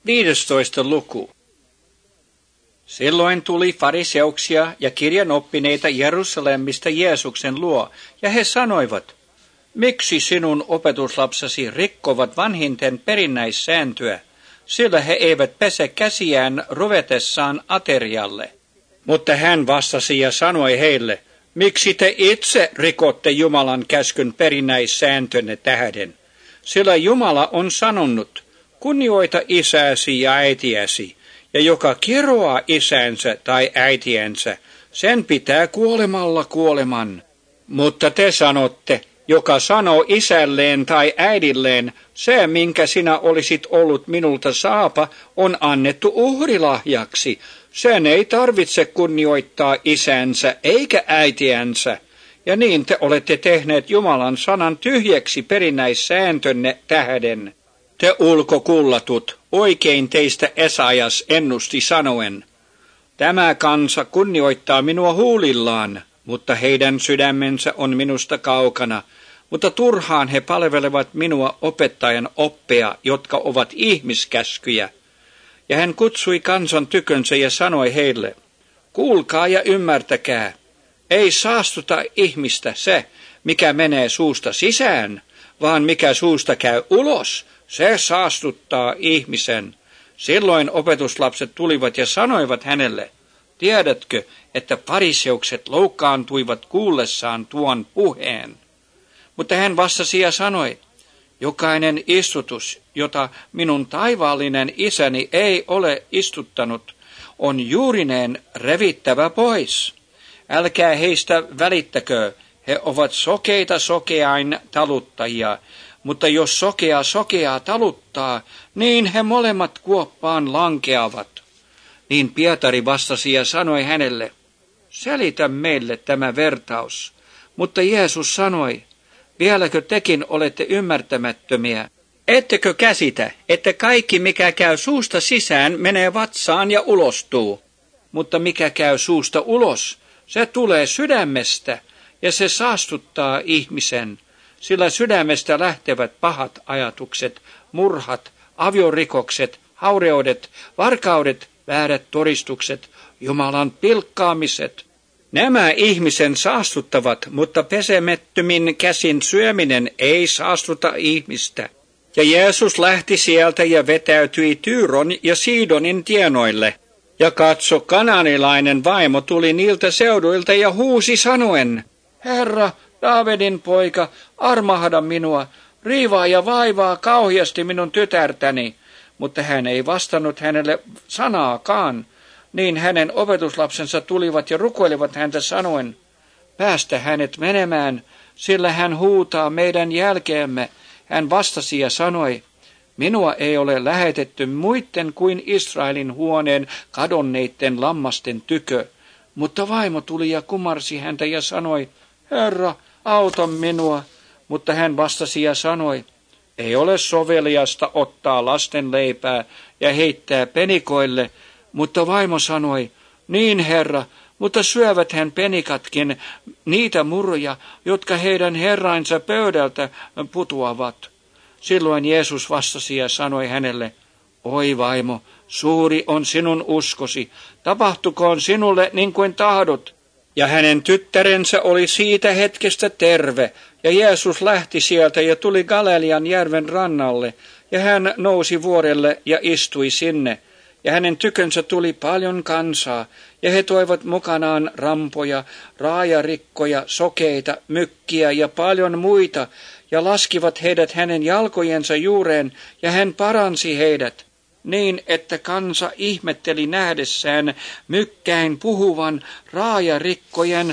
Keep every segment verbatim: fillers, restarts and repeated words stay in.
viidestoista luku. Silloin tuli fariseuksia ja kirjanoppineita Jerusalemista Jeesuksen luo, ja he sanoivat, miksi sinun opetuslapsasi rikkovat vanhinten perinnäissääntöä, sillä he eivät pese käsiään ruvetessaan aterialle. Mutta hän vastasi ja sanoi heille, miksi te itse rikotte Jumalan käskyn perinnäissääntönne tähden? Sillä Jumala on sanonut, kunnioita isäsi ja äitiäsi, ja joka kiroaa isänsä tai äitiänsä, sen pitää kuolemalla kuoleman. Mutta te sanotte, joka sanoo isälleen tai äidilleen, se minkä sinä olisit ollut minulta saapa, on annettu uhrilahjaksi. Sen ei tarvitse kunnioittaa isänsä eikä äitiänsä. Ja niin te olette tehneet Jumalan sanan tyhjäksi perinnäissääntönne tähden. Te ulkokullatut, oikein teistä Esajas ennusti sanoen, tämä kansa kunnioittaa minua huulillaan, mutta heidän sydämensä on minusta kaukana, mutta turhaan he palvelevat minua opettajan oppia, jotka ovat ihmiskäskyjä. Ja hän kutsui kansan tykönsä ja sanoi heille, kuulkaa ja ymmärtäkää, ei saastuta ihmistä se, mikä menee suusta sisään, vaan mikä suusta käy ulos, se saastuttaa ihmisen. Silloin opetuslapset tulivat ja sanoivat hänelle, tiedätkö, että fariseukset loukkaantuivat kuullessaan tuon puheen? Mutta hän vastasi ja sanoi, jokainen istutus, jota minun taivaallinen isäni ei ole istuttanut, on juurineen revittävä pois. Älkää heistä välittäkö, he ovat sokeita sokeain taluttajia, mutta jos sokea sokeaa taluttaa, niin he molemmat kuoppaan lankeavat. Niin Pietari vastasi ja sanoi hänelle, selitä meille tämä vertaus. Mutta Jeesus sanoi, vieläkö tekin olette ymmärtämättömiä? Ettekö käsitä, että kaikki mikä käy suusta sisään menee vatsaan ja ulostuu, mutta mikä käy suusta ulos, se tulee sydämestä ja se saastuttaa ihmisen, sillä sydämestä lähtevät pahat ajatukset, murhat, aviorikokset, haureudet, varkaudet, väärät todistukset, Jumalan pilkkaamiset. Nämä ihmisen saastuttavat, mutta pesemättömin käsin syöminen ei saastuta ihmistä. Ja Jeesus lähti sieltä ja vetäytyi Tyyron ja Siidonin tienoille. Ja katso, kanaanilainen vaimo tuli niiltä seuduilta ja huusi sanoen, Herra, Daavidin poika, armahda minua, riivaa ja vaivaa kauheasti minun tytärtäni. Mutta hän ei vastannut hänelle sanaakaan. Niin hänen opetuslapsensa tulivat ja rukoilivat häntä sanoen, päästä hänet menemään, sillä hän huutaa meidän jälkeemme. Hän vastasi ja sanoi, minua ei ole lähetetty muitten kuin Israelin huoneen kadonneitten lammasten tykö. Mutta vaimo tuli ja kumarsi häntä ja sanoi, Herra, auta minua. Mutta hän vastasi ja sanoi, ei ole soveliasta ottaa lasten leipää ja heittää penikoille. Mutta vaimo sanoi, niin herra, mutta syövät hän penikatkin niitä muruja, jotka heidän herrainsa pöydältä putoavat. Silloin Jeesus vastasi ja sanoi hänelle, oi vaimo, suuri on sinun uskosi, tapahtukoon sinulle niin kuin tahdot. Ja hänen tyttärensä oli siitä hetkestä terve, ja Jeesus lähti sieltä ja tuli Galilean järven rannalle, ja hän nousi vuorelle ja istui sinne. Ja hänen tykönsä tuli paljon kansaa, ja he toivat mukanaan rampoja, raajarikkoja, sokeita, mykkiä ja paljon muita, ja laskivat heidät hänen jalkojensa juureen, ja hän paransi heidät, niin että kansa ihmetteli nähdessään mykkäin puhuvan, raajarikkojen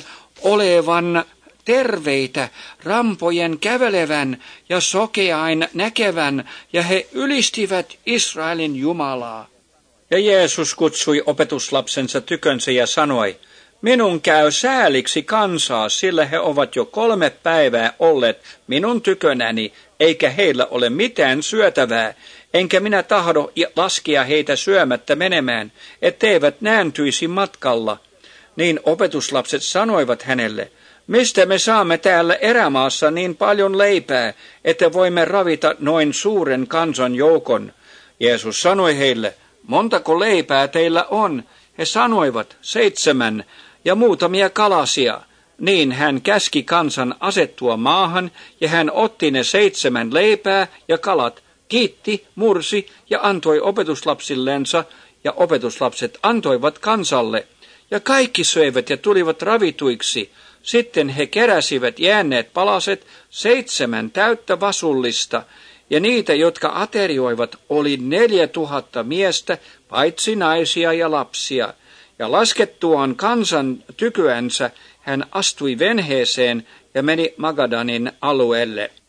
olevan terveitä, rampojen kävelevän ja sokeain näkevän, ja he ylistivät Israelin Jumalaa. Ja Jeesus kutsui opetuslapsensa tykönsä ja sanoi, minun käy sääliksi kansaa, sillä he ovat jo kolme päivää olleet minun tykönäni, eikä heillä ole mitään syötävää, enkä minä tahdo laskea heitä syömättä menemään, etteivät nääntyisi matkalla. Niin opetuslapset sanoivat hänelle, mistä me saamme täällä erämaassa niin paljon leipää, että voimme ravita noin suuren kansan joukon? Jeesus sanoi heille, montako leipää teillä on? He sanoivat, seitsemän ja muutamia kalasia. Niin hän käski kansan asettua maahan, ja hän otti ne seitsemän leipää ja kalat, kiitti, mursi ja antoi opetuslapsillensa, ja opetuslapset antoivat kansalle. Ja kaikki söivät ja tulivat ravituiksi. Sitten he keräsivät jääneet palaset seitsemän täyttä vasullista, ja niitä, jotka aterioivat, oli neljä tuhatta miestä, paitsi naisia ja lapsia. Ja laskettuaan kansan tykyänsä, hän astui venheeseen ja meni Magadanin alueelle.